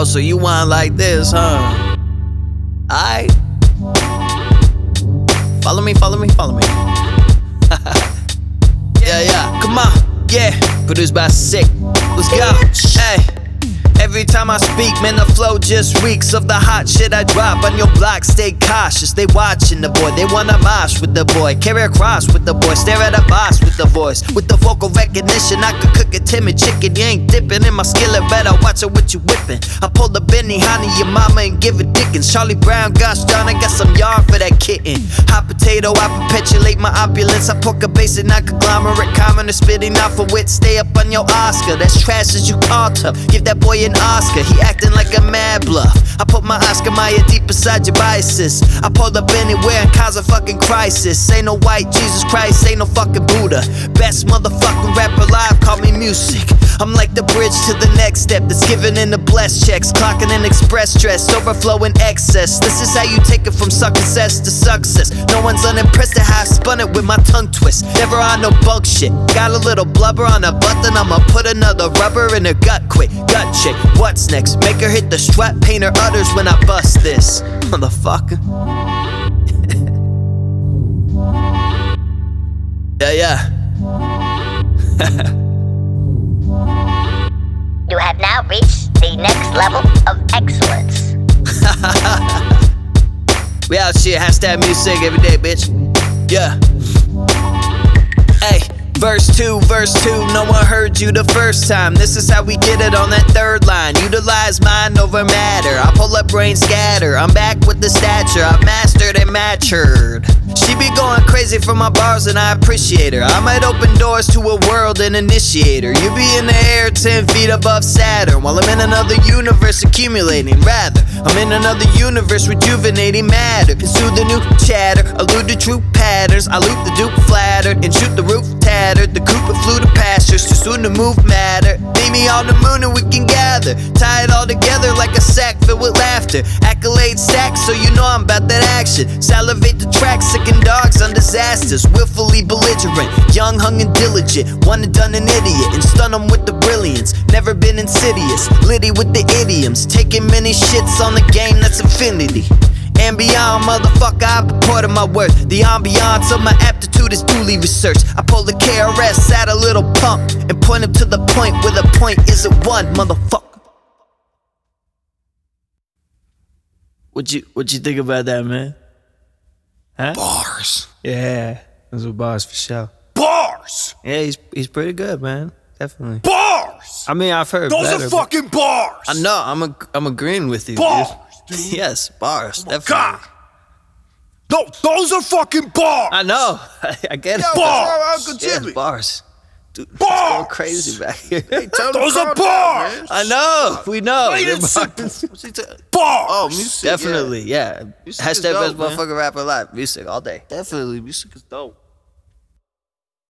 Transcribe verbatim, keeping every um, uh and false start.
Oh, so you want like this, huh? Aight. Follow me, follow me, follow me. Yeah, yeah, come on, yeah. Produced by Sick. Let's go, hey. Every time I speak, man, the flow just reeks of the hot shit I drop on your block. Stay cautious, they watching the boy. They wanna mosh with the boy, carry a cross with the boy, stare at a boss with the voice. With the vocal recognition, I could cook a timid chicken. You ain't dipping in my skillet, better watch it what you whipping. I pull the Benny, honey, your mama and give a dickens. Charlie Brown, gosh darn, I got some yarn for that kitten. Hot potato, I perpetuate my opulence. I pork a basic, not conglomerate, common or spitting out for wit. Stay up on your Oscar, that's trash as you call tough. Give that boy an Oscar, he acting like a mad bluff. I put my Oscar Mayer deep inside your biases. I pulled up anywhere and cause a fucking crisis. Ain't no white Jesus Christ, ain't no fucking Buddha. Best motherfucking rapper alive, call me music. I'm like the bridge to the next step that's given in the blessed checks. Clocking in express stress, overflowing excess. This is how you take it from success to success. No one's unimpressed at how I spun it with my tongue twist. Never on no bug shit. Got a little blubber on a butt, then I'ma put another rubber in her gut quick. Gut chick, what's next? Make her hit the strut, paint her udders when I bust this. Motherfucker. Yeah, yeah. You have now reached the next level of excellence. We out shit, hashtag music every day, bitch. Yeah. Hey. Verse two, verse two, no one heard you the first time. This is how we get it on that third line. Utilize mind over matter. I pull up, brain scatter. I'm back with the stature I've mastered and matured. She be going crazy for my bars and I appreciate her. I might open doors to a world and initiate her. You be in the air ten feet above Saturn, while I'm in another universe accumulating. Rather, I'm in another universe rejuvenating matter. Pursue the new chatter, elude the true patterns. I loot the dupe flattered and shoot the roof tattered. The Cooper flew to pastures, too soon to move matter. Meet me on the moon and we can gather. Tie it all together like a sack filled with laughter. Accolades stacked, so you know I'm about that action. Salivate the track, sicking dogs on disasters. Willfully belligerent, young, hung and diligent. One and done an idiot and stun them with the brilliance. Never been insidious, litty with the idioms. Taking many shits on the game, that's infinity. And beyond, motherfucker, I purported my worth. The ambiance of my aptitude is duly researched. I pull the K R S at a little pump and point him to the point where the point isn't one, motherfucker. What you what you think about that, man? Huh? Bars. Yeah, those were bars for sure. Bars. Yeah, he's he's pretty good, man. Definitely. Bars. I mean, I've heard Those better, are fucking bars. I know. I'm a, I'm agreeing with you. Bars, dude. dude. Yes, bars. Oh my definitely. God. No, those are fucking bars. I know. I get it. Yo, bars. What's wrong with Uncle Yeah, Jimmy? bars. Dude, it's Bars. going crazy back here. Hey, tell him Those to are calm down, bars. man. I know. We know. Plain They're and bars. simple. What's he ta- Bars. Oh, music. Definitely, yeah. Music is Hashtag dope, best man. motherfucker rapper alive. Music all day. Definitely, music is dope.